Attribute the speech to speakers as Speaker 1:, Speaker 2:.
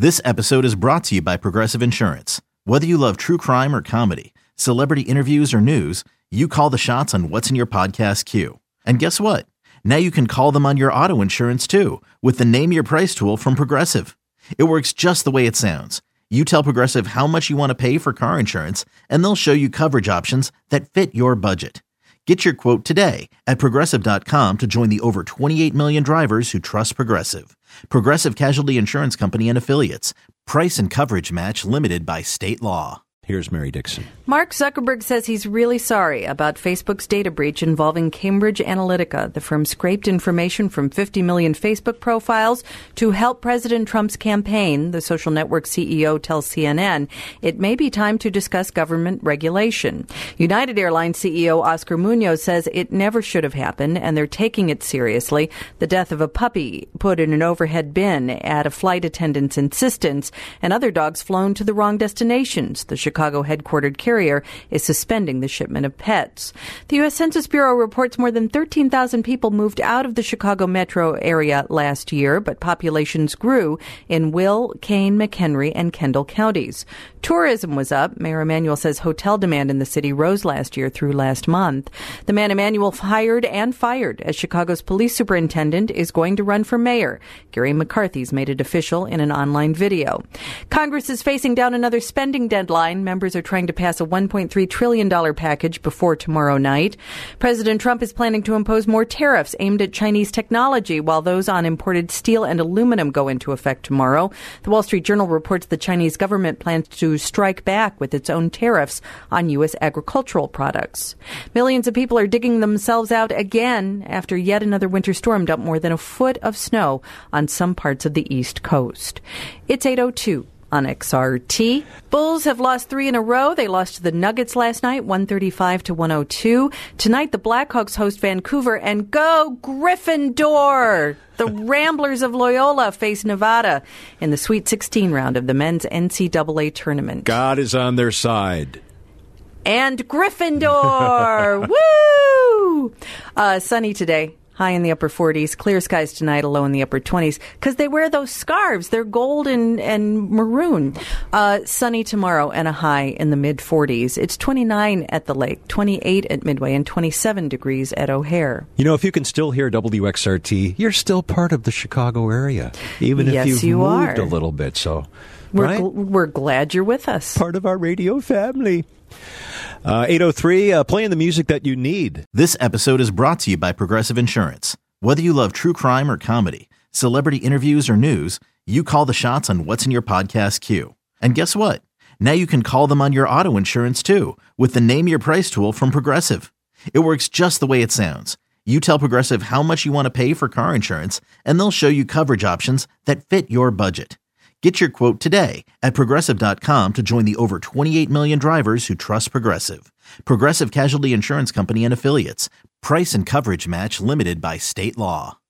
Speaker 1: This episode is brought to you by Progressive Insurance. Whether you love true crime or comedy, celebrity interviews or news, you call the shots on what's in your podcast queue. And guess what? Now you can call them on your auto insurance too with the Name Your Price tool from Progressive. It works just the way it sounds. You tell Progressive how much you want to pay for car insurance, and they'll show you coverage options that fit your budget. Get your quote today at Progressive.com to join the over 28 million drivers who trust Progressive. Progressive Casualty Insurance Company and Affiliates. Price and coverage match limited by state law.
Speaker 2: Here's Mary Dixon.
Speaker 3: Mark Zuckerberg says he's really sorry about Facebook's data breach involving Cambridge Analytica. The firm scraped information from 50 million Facebook profiles to help President Trump's campaign. The social network CEO tells CNN it may be time to discuss government regulation. United Airlines CEO Oscar Munoz says it never should have happened, and they're taking it seriously. The death of a puppy put in an overhead bin at a flight attendant's insistence, and other dogs flown to the wrong destinations. The Chicago headquartered carrier is suspending the shipment of pets. The U.S. Census Bureau reports more than 13,000 people moved out of the Chicago metro area last year, but populations grew in Will, Kane, McHenry, and Kendall counties. Tourism was up. Mayor Emanuel says hotel demand in the city rose last year through last month. The man Emanuel hired and fired as Chicago's police superintendent is going to run for mayor. Gary McCarthy's made it official in an online video. Congress is facing down another spending deadline. Members are trying to pass a $1.3 trillion package before tomorrow night. President Trump is planning to impose more tariffs aimed at Chinese technology, while those on imported steel and aluminum go into effect tomorrow. The Wall Street Journal reports the Chinese government plans to strike back with its own tariffs on U.S. agricultural products. Millions of people are digging themselves out again after yet another winter storm dumped more than a foot of snow on some parts of the East Coast. It's 8:02. On XRT. Bulls have lost 3 in a row. They lost to the Nuggets last night, 135-102. Tonight, the Blackhawks host Vancouver, and go Gryffindor! The Ramblers of Loyola face Nevada in the Sweet 16 round of the men's NCAA tournament.
Speaker 2: God is on their side.
Speaker 3: And Gryffindor! Woo! Sunny today. High in the upper 40s. Clear skies tonight, a low in the upper 20s. Because they wear those scarves. They're gold and maroon. Sunny tomorrow and a high in the mid-40s. It's 29 at the lake, 28 at Midway, and 27 degrees at O'Hare.
Speaker 2: You know, if you can still hear WXRT, you're still part of the Chicago area. Even if you've moved a little bit. So,
Speaker 3: we're glad you're with us.
Speaker 2: Part of our radio family. 8:03, playing the music that you need.
Speaker 1: This episode is brought to you by Progressive Insurance. Whether you love true crime or comedy, celebrity interviews or news, you call the shots on what's in your podcast queue. And guess what? Now you can call them on your auto insurance too with the Name Your Price tool from Progressive. It works just the way it sounds. You tell Progressive how much you want to pay for car insurance, and they'll show you coverage options that fit your budget. Get your quote today at Progressive.com to join the over 28 million drivers who trust Progressive. Progressive Casualty Insurance Company and Affiliates. Price and coverage match limited by state law.